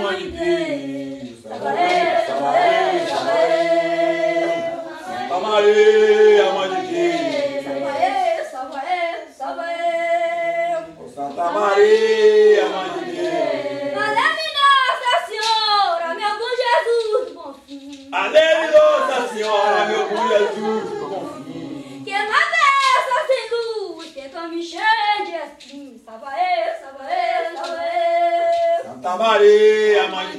Mãe de Deus, salva-ei, salva-ei, salva-ei. Santa Maria, Mãe de Deus, salva-ei, salva-ei, salva-ei. Santa Maria, Mãe de Deus. Aleve Nossa Senhora, meu bom Jesus, bom fim. Aleve Nossa Senhora, meu bom Jesus, bom fim. Que na dessa sem luz, que caminho cheio de espinhos. Salva-ei, salva-ei, salva-ei. Santa Maria, Mãe de